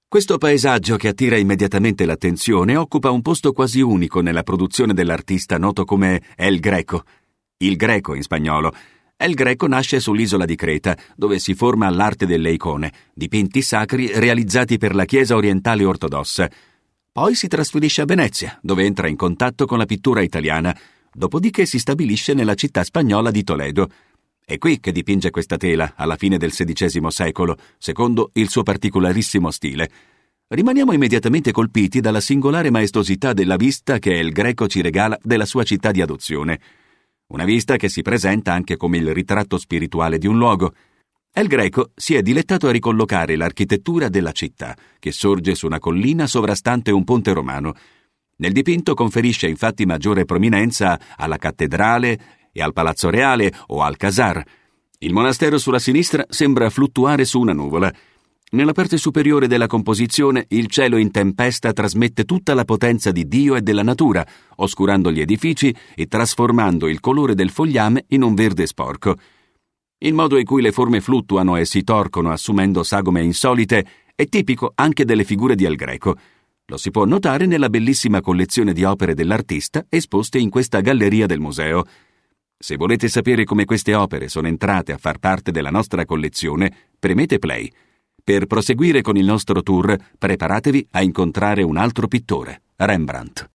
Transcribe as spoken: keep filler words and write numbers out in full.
Questo paesaggio che attira immediatamente l'attenzione occupa un posto quasi unico nella produzione dell'artista noto come El Greco. Il Greco in spagnolo. El Greco nasce sull'isola di Creta, dove si forma l'arte delle icone, dipinti sacri realizzati per la Chiesa orientale ortodossa. Poi si trasferisce a Venezia, dove entra in contatto con la pittura italiana, dopodiché si stabilisce nella città spagnola di Toledo. È qui che dipinge questa tela, alla fine del sedicesimo secolo, secondo il suo particolarissimo stile. Rimaniamo immediatamente colpiti dalla singolare maestosità della vista che El Greco ci regala della sua città di adozione. Una vista che si presenta anche come il ritratto spirituale di un luogo. El Greco si è dilettato a ricollocare l'architettura della città, che sorge su una collina sovrastante un ponte romano. Nel dipinto conferisce infatti maggiore prominenza alla cattedrale e al Palazzo Reale o al Casar. Il monastero sulla sinistra sembra fluttuare su una nuvola. Nella parte superiore della composizione il cielo in tempesta trasmette tutta la potenza di Dio e della natura, oscurando gli edifici e trasformando il colore del fogliame in un verde sporco. Il modo in cui le forme fluttuano e si torcono assumendo sagome insolite è tipico anche delle figure di El Greco. Lo si può notare nella bellissima collezione di opere dell'artista esposte in questa galleria del museo. Se volete sapere come queste opere sono entrate a far parte della nostra collezione, premete play. Per proseguire con il nostro tour, preparatevi a incontrare un altro pittore, Rembrandt.